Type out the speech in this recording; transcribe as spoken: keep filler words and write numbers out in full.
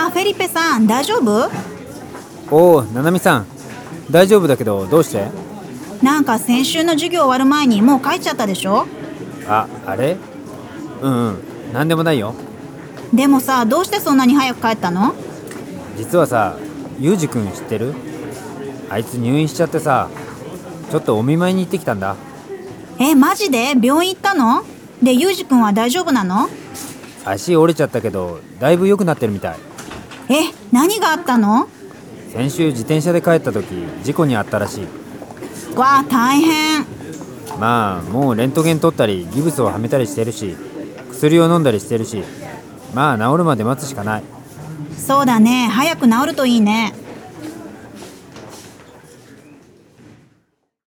あ、フェリペさん、大丈夫？ おお、ななみさん、大丈夫だけどどうして？ なんか先週の授業終わる前にもう帰っちゃったでしょ？ あ、あれ？うんうん、なんでもないよ。 でもさ、どうしてそんなに早く帰ったの？ 実はさ、ゆうじくん知ってる？あいつ入院しちゃってさ、ちょっとお見舞いに行ってきたんだ。 え、マジで？病院行ったの？で、ユージくんは大丈夫なの？ 足折れちゃったけどだいぶ良くなってるみたい。 え、何があったの？ 先週自転車で帰った時事故に遭ったらしい。 わあ、大変。 まあもうレントゲン取ったりギブスをはめたりしてるし、薬を飲んだりしてるし、まあ治るまで待つしかない。 そうだね、早く治るといいね。